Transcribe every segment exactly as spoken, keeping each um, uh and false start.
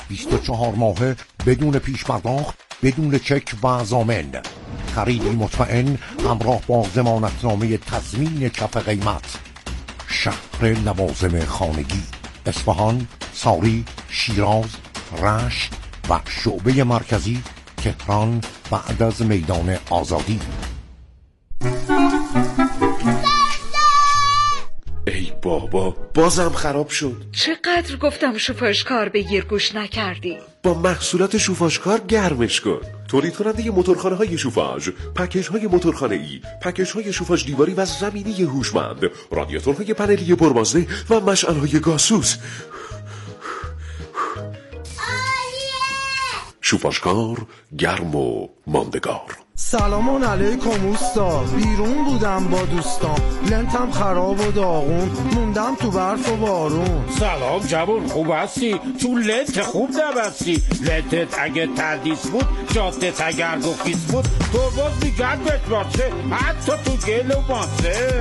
بیست و چهار ماهه بدون پیش پرداخت، بدون چک و ضامن. خریدی مطمئن همراه با ضمانتنامه تضمین کف قیمت. شهر لوازم خانگی، اصفهان، ساری، شیراز، رشت و شعبه مرکزی تهران بعد از میدان آزادی. ای بابا بازم خراب شد. چقدر گفتم شوفاژکار بگیر گوش نکردی. با محصولات شوفاژکار گرمش کن. تولید کننده موتورخانه های شوفاژ، پکیج های موتورخانه ای، پکیج های شوفاژ دیواری و زمینی هوشمند، رادیاتورهای پنلی پربازده و مشعل های گازسوز. شوفاژکار گرم و ماندگار. سلام علیکم اوستا، بیرون بودم با دوستام، لنتم خراب و داغون، موندم تو برف و بارون. سلام جوون، خوب هستی؟ تو لنت خوب نبستی. لنتت اگه تردیس بود، جادت اگر گفیس بود، تو باز میگردت باشه حتی تو گل و ماسه.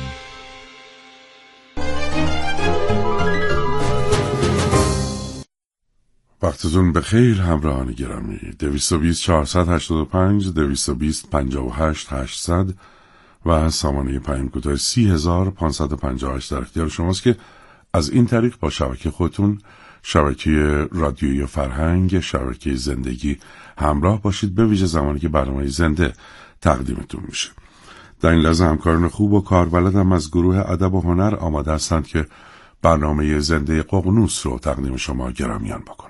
وقتتون بخیر همراهان گرامی. دویست و بیست چهارصد و هشتاد و پنج، دویست و بیست پنجاه و هشت هشتصد و سامانه پیام کوتاه سی هزار پانصد و پنجاه و هشت در اختیار شماست که از این طریق با شبکه خودتون، شبکه رادیویی فرهنگ، شبکه زندگی همراه باشید، به ویژه زمانی که برنامه زنده تقدیمتون میشه. در این لحظه همکاران خوب و کاربلد هم از گروه ادب و هنر آماده هستند که برنامه زنده ققنوس رو تقدیم شما گرامیان بکنن.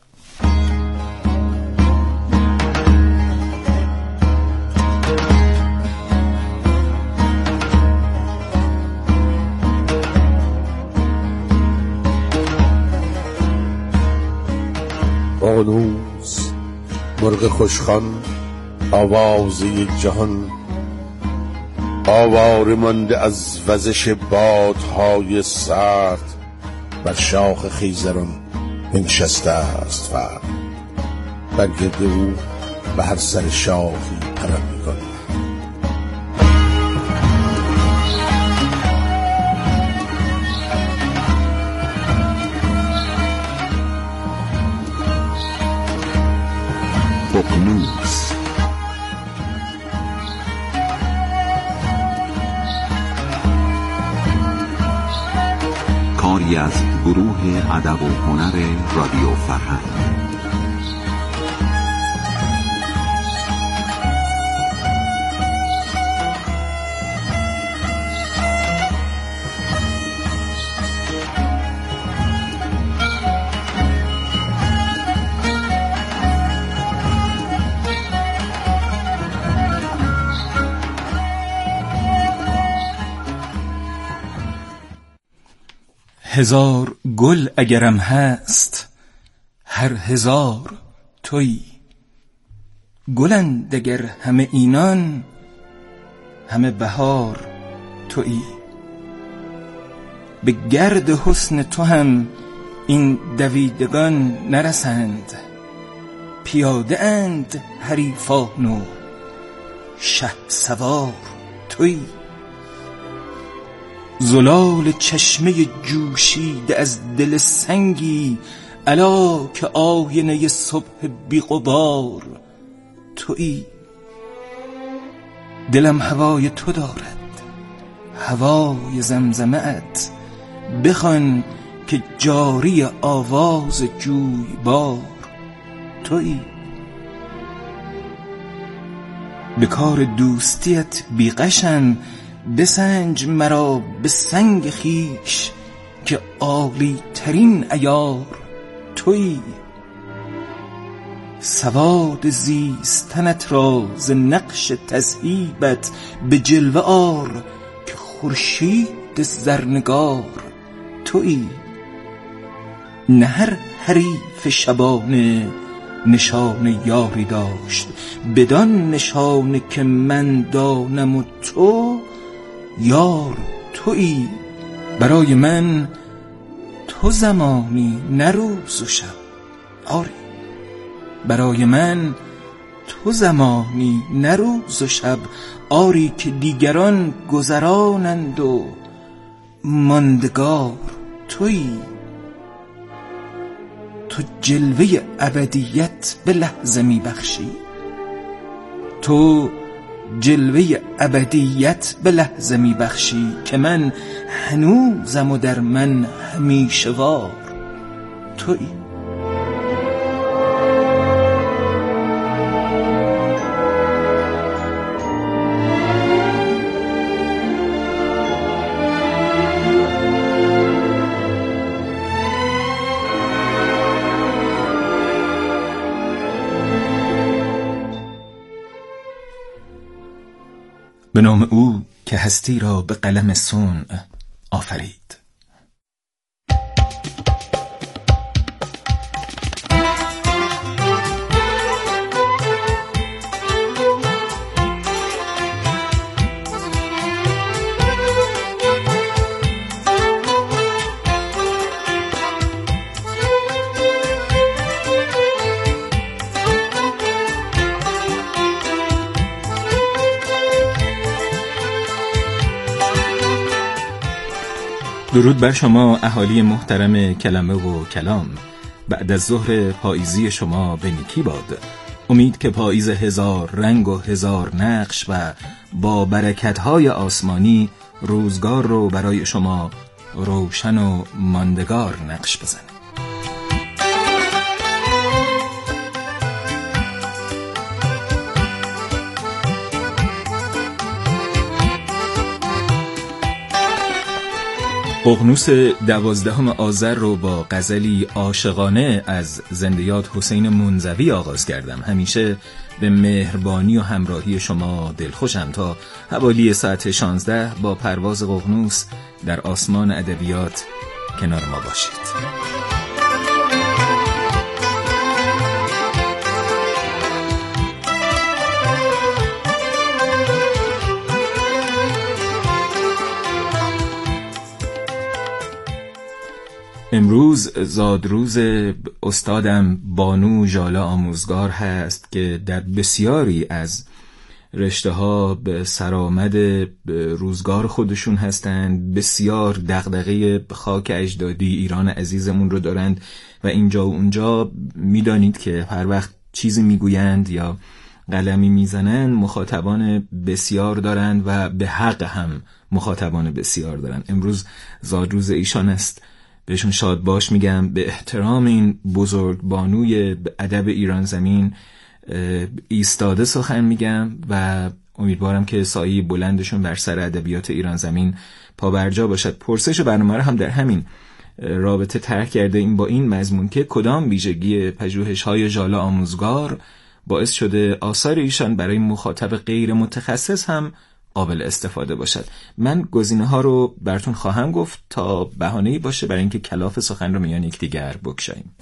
ققنوس مرغ خوشخوان، آوازه جهان، آواره مانده از وزش بادهای سرد، بر شاخ خیزران بنشسته است فرد، بر گرد او به هر سر شاخی پرندگان. ققنوس کاری از گروه ادب و هنر رادیو فرهنگ. هزار گل اگرم هست هر هزار تویی، گلند اگر همه اینان همه بهار تویی. به گرد حسن تو هم این دویدگان نرسند، پیاده اند حریفان و شه سوار تویی. زلال چشمه جوشیده از دل سنگی، الا که آینه صبح بی غبار تویی. دلم هوای تو دارد، هوای زمزمه ات، بخوان که جاری آواز جویبار تویی. به کار دوستیت بی غشم، بسنج مرا به سنگ خیش که عالی ترین عیار تویی. سواد زیستنت را ز نقش تذهیبت به جلوه آر که خورشید زرنگار تویی. نه هر حریف شبانه نشان یاری داشت، بدان نشانه که من دانم و تو یار تویی. برای من تو زمانی نه روز و شب، آری برای من تو زمانی نه روز و شب، آری که دیگران گذرانند و ماندگار تویی. تو جلوه ابدیت به لحظه می بخشی، تو جلوه ابدیت به لحظه می بخشی که من هنوزم و در من همیشه وار تویی. به نام او که هستی را به قلم صنع آفرید. درود بر شما اهالی محترم کلمه و کلام. بعد از ظهر پاییزی شما به نیکی باد. امید که پاییز هزار رنگ و هزار نقش و با برکت‌های آسمانی روزگار رو برای شما روشن و ماندگار نقش بزنه. ققنوس دوازدهم آذر رو با غزلی عاشقانه از زنده یاد حسین منزوی آغاز کردم. همیشه به مهربانی و همراهی شما دلخوشم. تا حوالی ساعت شانزده با پرواز ققنوس در آسمان ادبیات کنار ما باشید. امروز زادروز استادم بانو ژاله آموزگار هست که در بسیاری از رشته ها به سرآمد روزگار خودشون هستند، بسیار دغدغه خاک اجدادی ایران عزیزمون رو دارند و اینجا و اونجا میدانید که هر وقت چیزی میگویند یا قلمی میزنند مخاطبان بسیار دارند و به حق هم مخاطبان بسیار دارند. امروز زادروز ایشان است، بهشون شاد باش میگم. به احترام این بزرگ بانوی ادب ایران زمین ایستاده سخن میگم و امیدوارم که سایه بلندشون بر سر ادبیات ایران زمین پابرجا باشد. پرسش برنامه رو هم در همین رابطه طرح کرده این با این مضمون که کدام ویژگی پژوهش‌های ژاله آموزگار باعث شده آثار ایشان برای مخاطب غیر متخصص هم قابل استفاده باشد. من گزینه ها رو براتون خواهم گفت تا بهانه‌ای باشه برای اینکه کلاف سخن رو میان یکدیگر بگشاییم.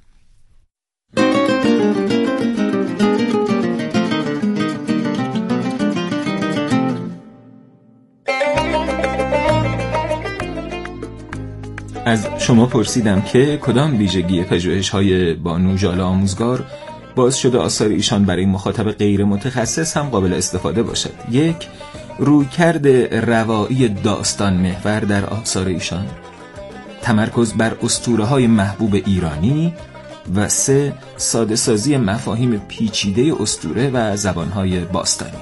از شما پرسیدم که کدام ویژگی پژوهش‌های بانو ژاله آموزگار باعث شده آثار ایشان برای مخاطب غیر متخصص هم قابل استفاده باشد. یک، رویکرد روایی داستان محور در آثار ایشان، تمرکز بر اسطوره‌های محبوب ایرانی و سه، ساده سازی مفاهیم پیچیده اسطوره و زبان‌های باستانی.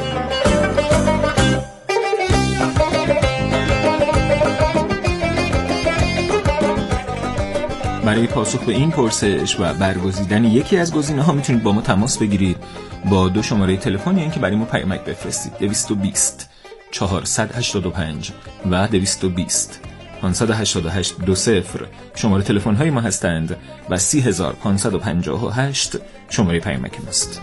برای پاسخ به این پرسش و برگزیدن یکی از گزینه‌ها میتونید با ما تماس بگیرید با دو شماره تلفن، یا اینکه برای ما پیامک بفرستید دویست و بیست چهارصد و هشتاد و پنج و دویست و بیست پانصد و هشتاد و هشت دو صفر شماره تلفن‌های ما هستند و سی هزار پانصد و پنجاه و هشت شماره پیامک ماست.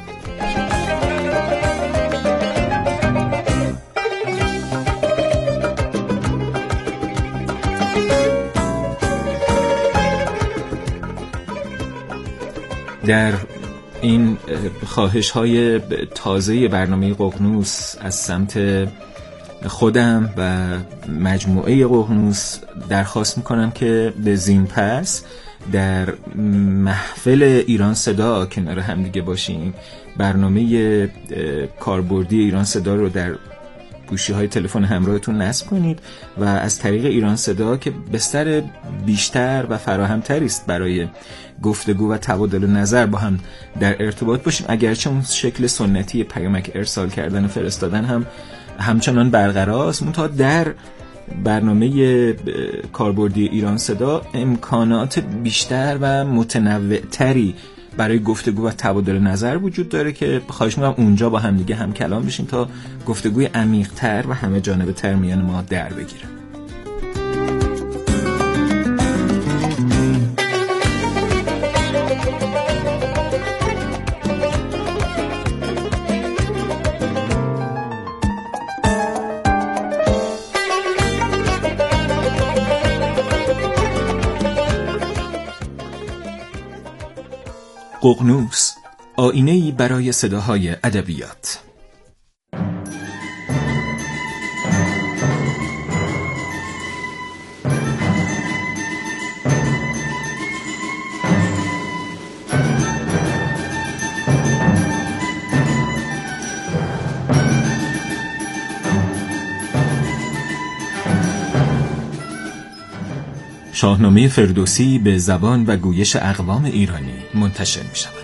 در این خواهش های تازه برنامه ققنوس از سمت خودم و مجموعه ققنوس درخواست میکنم که به زین پس در محفل ایران صدا کنار هم دیگه باشیم. برنامه کاربردی ایران صدا رو در گوشی‌های تلفن همراهتون نصب کنید و از طریق ایران صدا که بستر بیشتر و فراهم‌تری است برای گفتگو و تبادل نظر با هم در ارتباط باشیم، اگرچه اون شکل سنتی پیامک ارسال کردن و فرستادن هم همچنان برقرار است، منتها در برنامه کاربردی ایران صدا امکانات بیشتر و متنوع‌تری برای گفتگو و تبادل نظر وجود داره که خواهش می‌کنم اونجا با هم دیگه هم کلام بشیم تا گفتگوی عمیق‌تر و همه جانبه‌تر میان ما در بگیره. ققنوس، آینه‌ای برای صداهای ادبیات. شاهنامه فردوسی به زبان و گویش اقوام ایرانی منتشر می شود.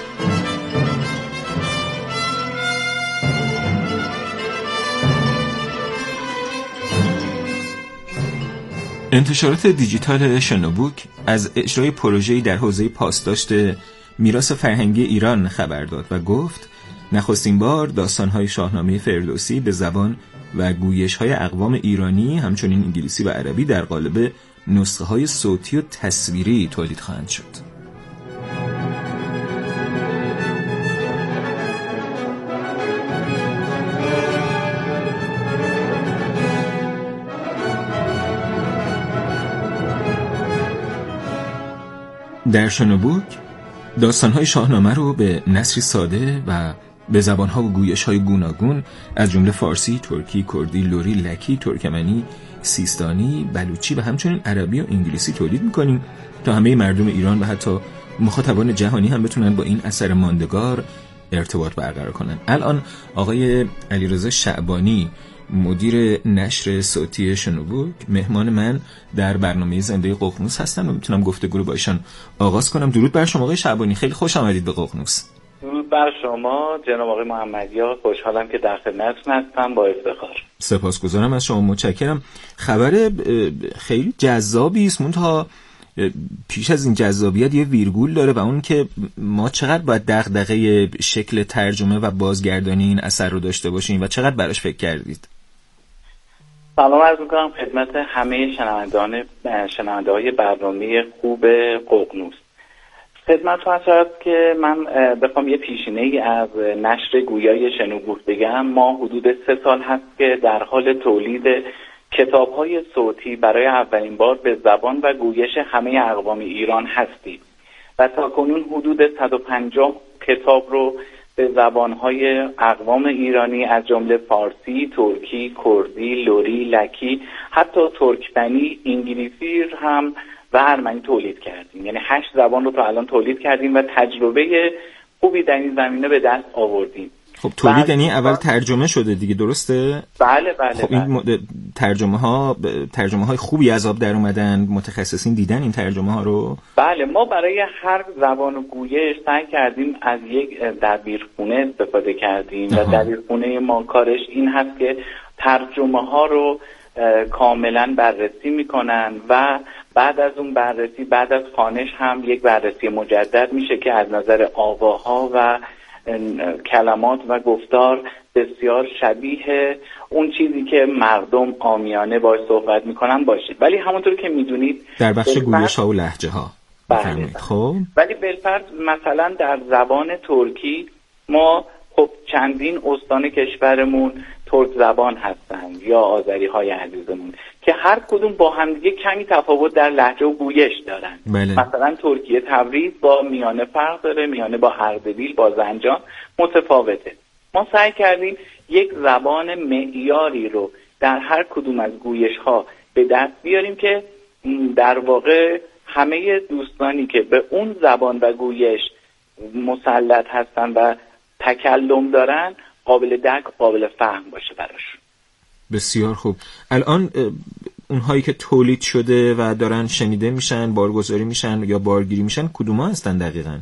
انتشارات دیجیتال شنوبوک از اجرای پروژه‌ای در حوزه پاسداشت میراث فرهنگی ایران خبر داد و گفت نخستین بار داستان‌های شاهنامه فردوسی به زبان و گویش‌های اقوام ایرانی همچنین انگلیسی و عربی در قالب نسخه‌های صوتی و تصویری تولید خواهند شد. در شنوبوک داستان‌های شاهنامه رو به نثری ساده و به زبان‌ها و گویش‌های گوناگون از جمله فارسی، ترکی، کردی، لری، لکی، ترکمنی، سیستانی، بلوچی و همچنین عربی و انگلیسی تولید می‌کنیم تا همه مردم ایران و حتی مخاطبان جهانی هم بتونن با این اثر ماندگار ارتباط برقرار کنن. الان آقای علیرضا شعبانی مدیر نشر صوتی شنوبوک مهمان من در برنامه زنده ققنوس هستن و میتونم گفتگو رو با ایشان آغاز کنم. درود بر شما آقای شعبانی، خیلی خوش آمدید به ققنوس. درود بر شما جناب آقای محمدیار، خوشحالم که در خدمتتون هستم، با افتخار. سپاسگزارم از شما، متشکرم. خبر خیلی جذابی است، منتها پیش از این جذابیت یه ویرگول داره و اون که ما چقدر باید دغدغه شکل ترجمه و بازگردانی این اثر رو داشته باشیم و چقدر براش فکر کردید؟ سلام عرض می‌کنم خدمت همه شنوندگان شنونده‌های برنامه خوب ققنوس. خدمتتون هست که من بخوام یه پیشینه‌ای از نشر گویای شنوبوک بگم. ما حدود سه سال هست که در حال تولید کتاب‌های صوتی برای اولین بار به زبان و گویش همه اقوام ایران هستیم و تاکنون حدود صد و پنجاه کتاب رو به زبان‌های اقوام ایرانی از جمله فارسی، ترکی، کردی، لری، لکی، حتی ترکمنی، انگلیسی هم و ارمنی تولید کردیم. یعنی هشت زبان رو تا الان تولید کردیم و تجربه خوبی در این زمینه به دست آوردیم. خب تولید یعنی اول ترجمه شده دیگه، درسته؟ بله بله. خب این بله. ترجمه ها ترجمه های خوبی از آب در اومدن، متخصصین دیدن این ترجمه ها رو؟ بله، ما برای هر زبان و گویش سعی کردیم از یک دبیرخونه استفاده کردیم آها. و دبیرخونه ما کارش این هست که ترجمه ها رو کاملا بررسی میکنن و بعد از اون بررسی، بعد از خوانش هم یک بررسی مجدد میشه که از نظر آواها و کلمات و گفتار بسیار شبیه اون چیزی که مردم عامیانه باش صحبت میکنن باشه. ولی همونطور که میدونید در بخش گویش ها و لهجه ها بله. خب ولی بالفرض مثلا در زبان ترکی ما خب چندین استان کشورمون ترک زبان هستن یا آذری های عزیزمون که هر کدوم با هم دیگه کمی تفاوت در لهجه و گویش دارن. بله. مثلا ترکیه تبریز با میانه فرق داره، میانه با اردبیل با زنجان متفاوته. ما سعی کردیم یک زبان معیاری رو در هر کدوم از گویش ها به دست بیاریم که در واقع همه دوستانی که به اون زبان و گویش مسلط هستن و تکلم دارن قابل درک، قابل فهم باشه براشون. بسیار خوب. الان اونهایی که تولید شده و دارن شنیده میشن، بارگذاری میشن یا بارگیری میشن، کدوم ها هستن دقیقاً؟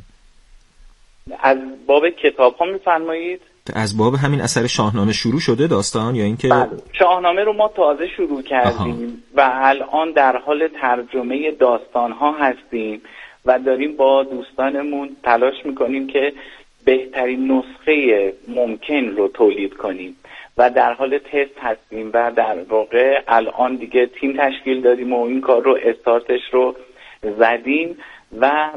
از باب کتاب ها میفرمایید؟ از باب همین اثر شاهنامه شروع شده داستان یا اینکه؟ بله. شاهنامه رو ما تازه شروع کردیم آها. و الان در حال ترجمه داستان ها هستیم و داریم با دوستانمون تلاش میکنیم که بهترین نسخه ممکن رو تولید کنیم و در حال تست هستیم و در واقع الان دیگه تیم تشکیل دادیم و این کار رو استارتش رو زدیم و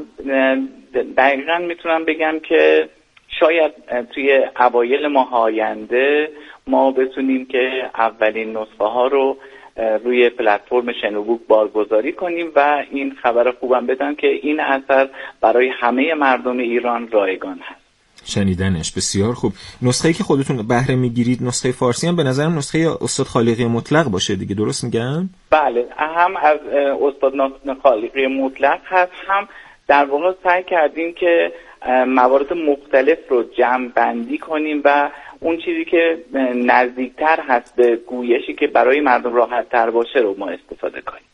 دقیقاً میتونم بگم که شاید توی اوایل ماه آینده ما بتونیم که اولین نسخه ها رو روی پلتفرم شنوبوک بارگذاری کنیم و این خبر خوبم بدم که این اثر برای همه مردم ایران رایگان هست. شنیدنش بسیار خوب. نسخه‌ای که خودتون بهره میگیرید نسخه فارسی هم به نظرم نسخه استاد خالقی مطلق باشه دیگه، درست میگم؟ بله، هم از استاد خالقی مطلق هست، هم در واقع سعی کردیم که موارد مختلف رو جمع بندی کنیم و اون چیزی که نزدیکتر هست به گویشی که برای مردم راحت تر باشه رو ما استفاده کنیم.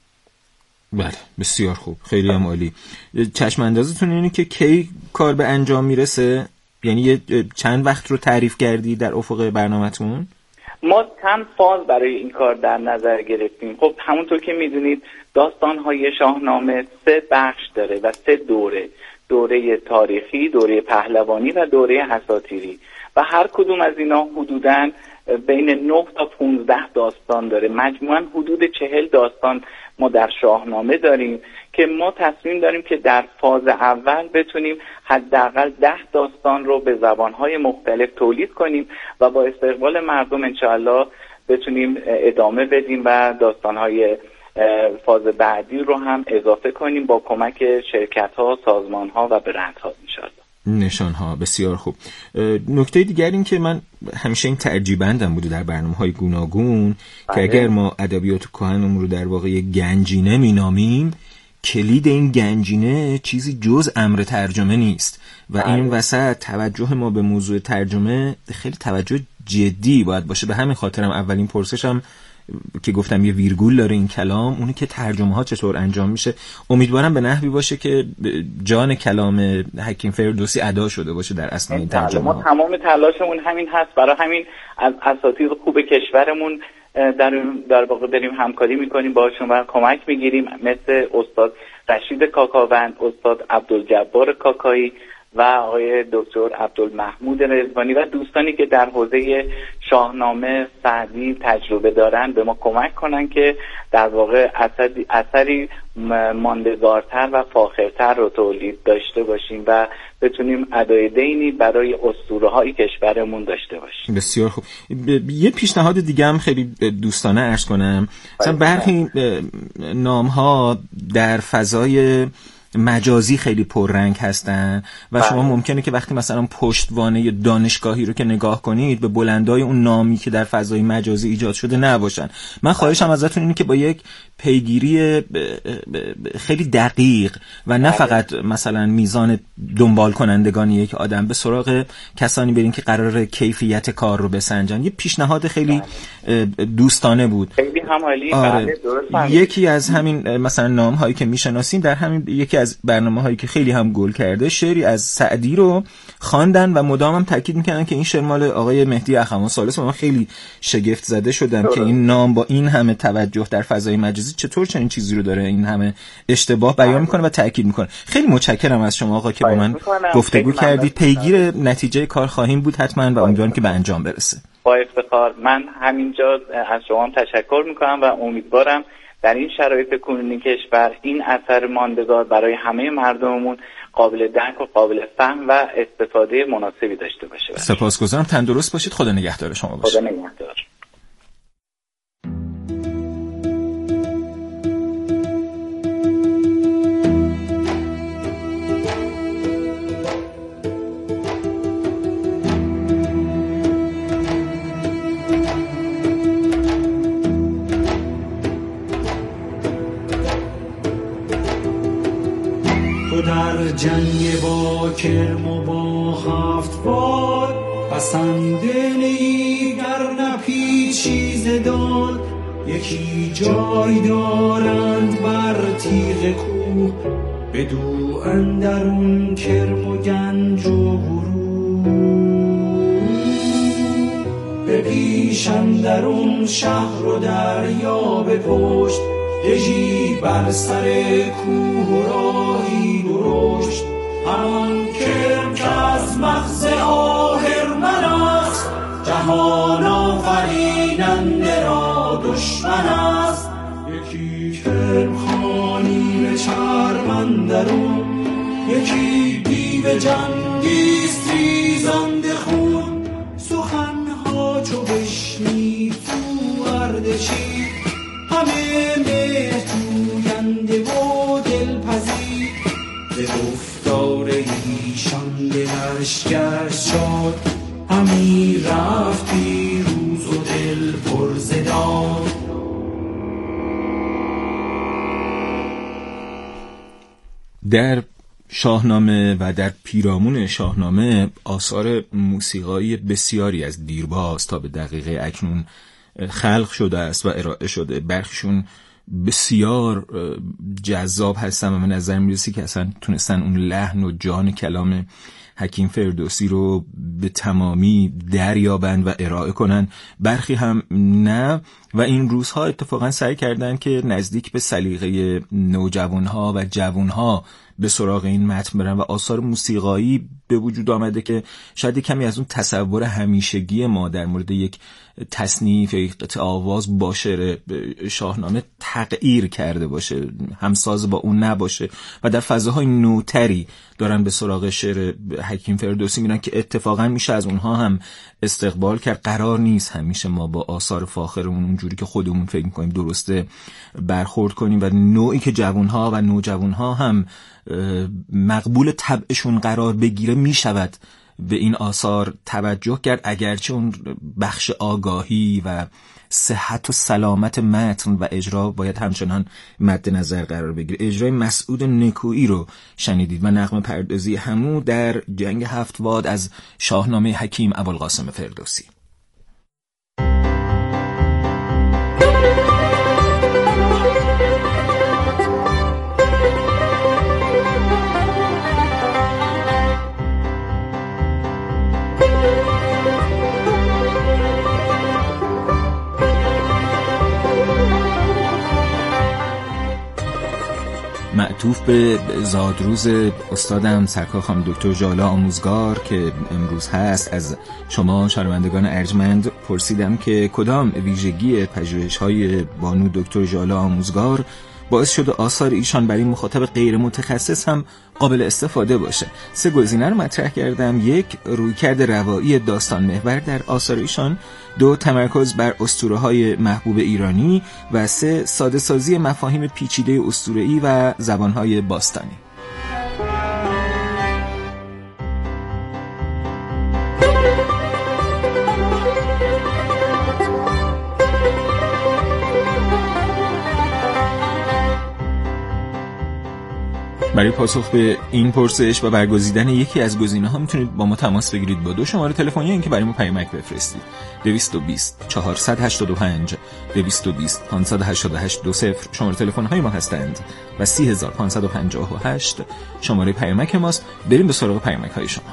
بله بسیار خوب، خیلی هم عالی. چشم اندازتون اینه که کی کار به انجام میرسه؟ یعنی یه چند وقت رو تعریف کردی در افق برنامه‌تون؟ ما چند فاز برای این کار در نظر گرفتیم. خب همونطور که میدونید داستان‌های شاهنامه سه بخش داره و سه دوره، دوره تاریخی، دوره پهلوانی و دوره اساطیری و هر کدوم از اینا حدوداً بین نه تا پانزده داستان داره. مجموعاً حدود چهل داستان ما در شاهنامه داریم که ما تصمیم داریم که در فاز اول بتونیم حداقل ده داستان رو به زبانهای مختلف تولید کنیم و با استقبال مردم انشاءالله بتونیم ادامه بدیم و داستانهای فاز بعدی رو هم اضافه کنیم با کمک شرکت‌ها، سازمان‌ها و برندها انشاءالله. نشانها بسیار خوب. نکته دیگر این که من همیشه این ترجیبندم بوده در برنامه‌های گوناگون که اگر ما ادبیات کهنمون رو در واقع گنجینه مینامیم، کلید این گنجینه چیزی جز امر ترجمه نیست و این وسط توجه ما به موضوع ترجمه خیلی توجه جدی باید باشه. به همین خاطرم اولین پرسشم که گفتم یه ویرگول داره این کلام، اونی که ترجمه ها چطور انجام میشه. امیدوارم به نحوی باشه که جان کلام حکیم فردوسی ادا شده باشه در اثنای ترجمه ها. ما تمام تلاشمون همین هست، برای همین از اساتید خوب کشورمون در در واقع داریم همکاری میکنیم باشون و کمک میگیریم، مثل استاد رشید کاکاوند، استاد عبدالجبار کاکایی و آقای دکتر عبدالمحمود رضوانی و دوستانی که در حوزه شاهنامه سعدی تجربه دارن به ما کمک کنن که در واقع اثری, اثری ماندگارتر و فاخرتر رو تولید داشته باشیم و بتونیم ادای دینی برای اسطوره های کشورمون داشته باشیم. بسیار خوب. یه پیشنهاد دیگه هم خیلی دوستانه عرض کنم. مثلا برخی نام ها در فضای مجازی خیلی پررنگ هستن و شما ممکنه که وقتی مثلا پشتوانه دانشگاهی رو که نگاه کنید به بلندای اون نامی که در فضای مجازی ایجاد شده نباشن. من خواهشم ازتون اینه که با یک پیگیری خیلی دقیق و نه فقط مثلا میزان دنبال کنندگان یک آدم به سراغ کسانی برین که قرار کیفیت کار رو بسنجن. یه پیشنهاد خیلی دوستانه بود. خیلی همالی. آره. یکی از همین مثلا نام هایی که میشناسیم در همین یکی از برنامه هایی که خیلی هم گل کرده شعری از سعدی رو خواندن و مدام هم تاکید میکنن که این شعر مال آقای مهدی اخوان ثالث. من خیلی شگفت زده شدم که این نام با این همه توجه در فضای مجازی چطور چنین چیزی رو داره این همه اشتباه بیان میکنه و تاکید میکنه. خیلی متشکرم از شما آقا که با من گفتگو کردید. پیگیر نتیجه کار خواهیم بود حتما و امیدوارم که به انجام برسه. با افتخار. من همینجا از شما هم تشکر میکنم و امیدوارم در این شرایط کنونی کشور این اثر ماندگار برای همه مردممون قابل درک و قابل فهم و استفاده مناسبی داشته باشه. سپاسگزارم. تندرست باشید. خدا نگهدار شما باشه. خدا نگهدار. در جنگ با کرم و با هفت بار پسند نیگر نپیچیز دار یکی جای دارند بر تیغ کوه، بدو اندرون کرم و گنج و گروه. به پیش اندرون شهر و دریا به پشت، دژی بر سر کوه و راهی درشت. همان کرم که از مغز آهرمن است، جهان آفریننده را دشمن است. یکی کرم خانی به چرم اندرون، یکی دیو جنگیست ریزنده خون. سخنها چو بشنید تو اردشیر، همه مهر جوینده و دلپذیر. به گفتار ایشان دلش گشت شاد، همی رفت پیروز و دل پر ز داد. در شاهنامه و در پیرامون شاهنامه آثار موسیقایی بسیاری از دیرباز تا به دقیقه اکنون خلق شده است و ارائه شده. برخیشون بسیار جذاب هستن و من نظر میرسی که اصلا تونستن اون لحن و جان کلام حکیم فردوسی رو به تمامی دریابند و ارائه کنن. برخی هم نه و این روزها اتفاقا سعی کردن که نزدیک به سلیقه نوجوانها و جوانها به سراغ این متن برن و آثار موسیقایی به وجود آمده که شاید کمی از اون تصور همیشگی ما در مورد یک تصنیف یا یک قطعه آواز با شعر شاهنامه تغییر کرده باشه، همساز با اون نباشه و در فضاهای نوتری دارن به سراغ شعر حکیم فردوسی میرن که اتفاقا میشه از اونها هم استقبال کرد. قرار نیست همیشه ما با آثار فاخرمون اونجوری که خودمون فکر میکنیم درسته برخورد کنیم و نوعی که جوانها و نوجوانها هم مقبول طبعشون قرار بگیره میشود به این آثار توجه کرد، اگرچه اون بخش آگاهی و صحت و سلامت متن و اجرا باید همچنان مد نظر قرار بگیره. اجرای مسعود نکویی رو شنیدید و نغمه پردازی همو در جنگ هفت واد از شاهنامه حکیم ابوالقاسم فردوسی. معطوف به زادروز استادم سرکار خانم دکتر ژاله آموزگار که امروز هست، از شما شنوندگان ارجمند پرسیدم که کدام ویژگی پژوهش‌های بانو دکتر ژاله آموزگار باعث شده آثار ایشان برای مخاطب غیر متخصص هم قابل استفاده باشه. سه گزینه رو مطرح کردم: یک، رویکرد روایی داستان محور در آثار ایشان، دو، تمرکز بر اسطوره‌های محبوب ایرانی و سه، ساده سازی مفاهیم پیچیده اسطوره‌ای و زبان‌های باستانی. برای پاسخ به این پرسش و برگزیدن یکی از گزینه‌ها میتونید با ما تماس بگیرید با دو شماره تلفنی این که برای ما پیامک بفرستید: دویست و بیست چهارصد و هشتاد و پنج دویست و بیست پانصد و هشتاد و هشت دو صفر شماره تلفن‌های ما هستند و سی هزار پانصد و پنجاه و هشت شماره پیامک ماست. بریم به سراغ پیامک‌های شما.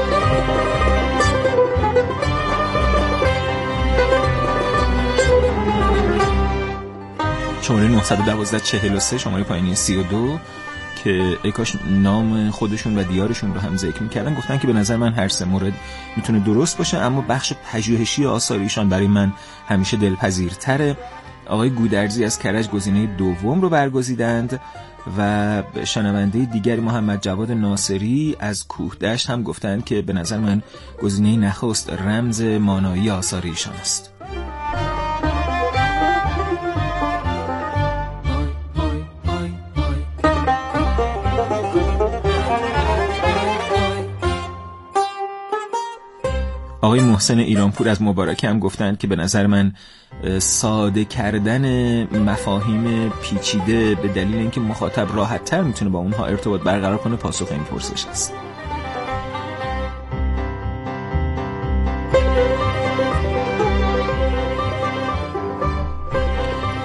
شماره نه یک دو چهل و سه شماره پایینی سی و دو که ای کاش نام خودشون و دیارشون رو هم ذکر می‌کردن. گفتن که به نظر من هر سه مورد میتونه درست باشه، اما بخش پژوهشی آثار ایشان برای من همیشه دلپذیرتره. آقای گودرزی از کرج گزینه دوم رو برگزیدند و شنونده دیگری محمد جواد ناصری از کوهدشت هم گفتن که به نظر من گزینه نخست رمز مانایی آثار ایشان است. آقای محسن ایرانپور از مبارکه هم گفتند که به نظر من ساده کردن مفاهیم پیچیده به دلیل اینکه مخاطب راحت تر میتونه با اونها ارتباط برقرار کنه پاسخ این پرسش است.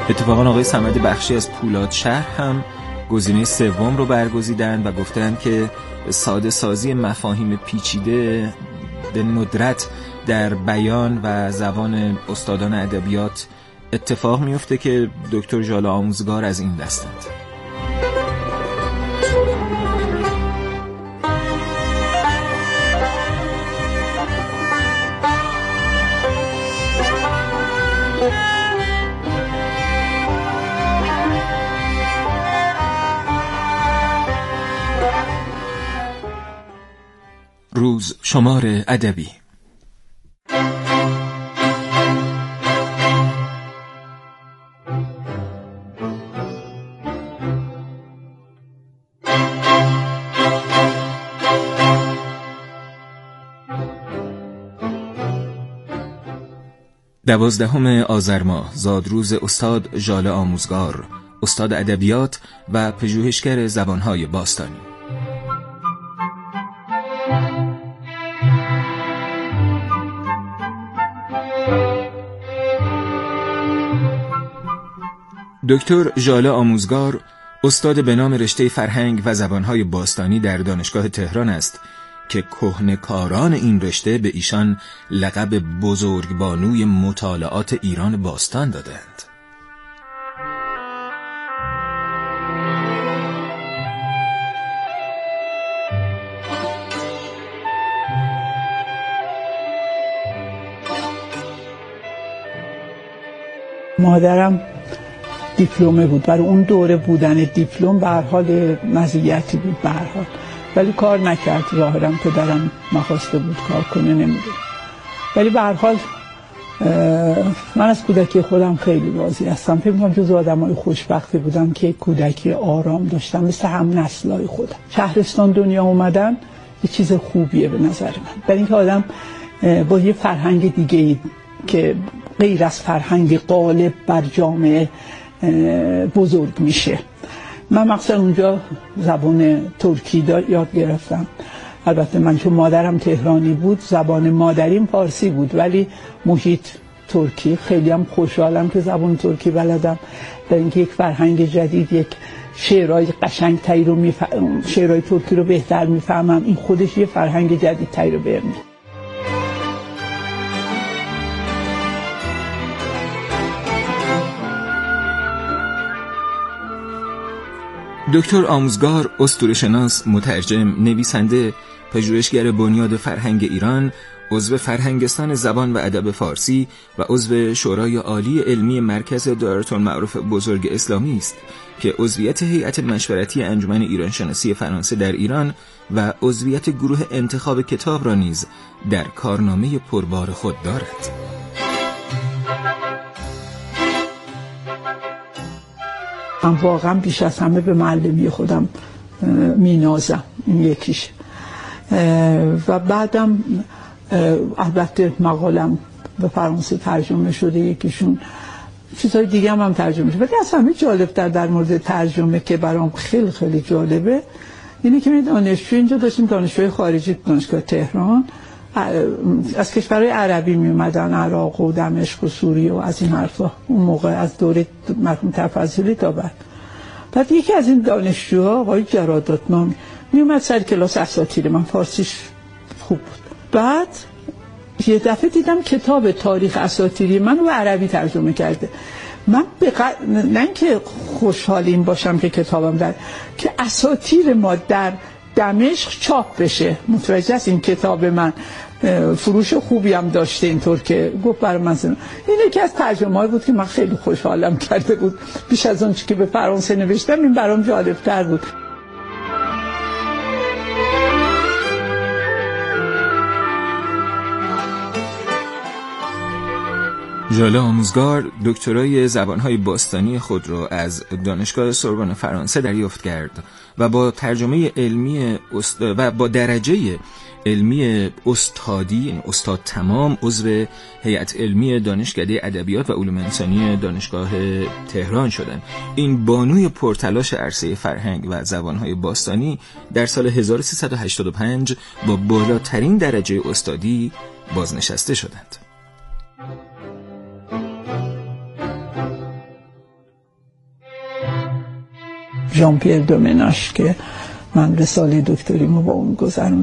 اتفاقا آقای صمد بخشی از پولاد شهر هم گزینه سوم رو برگزیدند و گفتند که ساده سازی مفاهیم پیچیده به ندرت در بیان و زبان استادان ادبیات اتفاق میفته که دکتر ژاله آموزگار از این دستند. روز شمار ادبی. دوازدهم آذر ماه زادروز استاد ژاله آموزگار، استاد ادبیات و پژوهشگر زبانهای باستانی. دکتر ژاله آموزگار استاد به نام رشته فرهنگ و زبانهای باستانی در دانشگاه تهران است که کهنه‌کاران این رشته به ایشان لقب بزرگبانوی مطالعات ایران باستان دادند. مادرم دیپلمه بود، برای اون دوره بودن دیپلم به هر حال مزیتی بود به هر حال، ولی کار نکرد. ظاهرا پدرم نخواسته بود کار کنه، نمیدونم. ولی به هر حال من از کودکی خودم خیلی راضی هستم. فکر می‌کنم جز آدمای خوشبختی بودم که کودکی آرام داشتم، مثل هم نسلای خودم. شهرستان دنیا اومدن یه چیز خوبیه به نظر من، برای اینکه آدم با یه فرهنگ دیگه‌ای که غیر از فرهنگ غالب بر جامعه بزرگ میشه. من مخصوصا اونجا زبان ترکی یاد گرفتم. البته من چون مادرم تهرانی بود زبان مادریم فارسی بود، ولی محیط ترکی. خیلی هم خوشحالم که زبان ترکی بلدم، در اینکه یک فرهنگ جدید، یک شعرهای قشنگ تایی رو میفهم، شعرهای ترکی رو بهتر میفهمم. این خودش یه فرهنگ جدید تایی رو بهم میده. دکتر آموزگار اسطوره‌شناس، مترجم، نویسنده، پژوهشگر بنیاد فرهنگ ایران، عضو فرهنگستان زبان و ادب فارسی و عضو شورای عالی علمی مرکز دایره‌المعارف بزرگ اسلامی است که عضویت هیئت مشورتی انجمن ایرانشناسی فرانسه در ایران و عضویت گروه انتخاب کتاب را نیز در کارنامه پربار خود دارد. من واقعا بیش از همه به معلمی خودم مینازم، این یکیش. و بعدم البته مقالم به فرانسه ترجمه شده، یکیشون چیزهای دیگه هم, هم ترجمه شده. ولی از همه جالبتر در مورد ترجمه که برام خیلی خیلی جالبه اینه که من دانشجو اینجا داشتیم، دانشجوی خارجی دانشگاه تهران از کشورهای عربی می اومدن، عراق و دمشق و سوریه و از این حرفا، اون موقع از دوره مرحوم تفضلی تا بعد. بعد یکی از این دانشجوها آقای جراداتنام می اومد سر کلاس اساطیر من، فارسیش خوب بود. بعد یه دفعه دیدم کتاب تاریخ اساطیری من رو عربی ترجمه کرده. من بق... نه اینکه خوشحالیم باشم که کتابم در که اساطیر ما در دمشق چاپ بشه، متوجه است این کتاب من فروش خوبی هم داشته، اینطور که گفت برای من زنم. این یکی از ترجمه‌ای بود که من خیلی خوشحالم کرده بود، بیش از اون چی که به فرانسه نوشتم این برام جالب‌تر بود. ژاله آموزگار دکترای زبانهای باستانی خود را از دانشگاه سوربن فرانسه دریافت کرد و با ترجمه علمی است... و با درجه علمی استادی، استاد تمام، عضو هیئت علمی دانشکده ادبیات و علوم انسانی دانشگاه تهران شدند. این بانوی پرتلاش عرصه فرهنگ و زبانهای باستانی در سال هزار و سیصد و هشتاد و پنج با بالاترین درجه استادی بازنشسته شدند. ژان پیر دومناش که من رساله دکتریمو با اون گذروندم.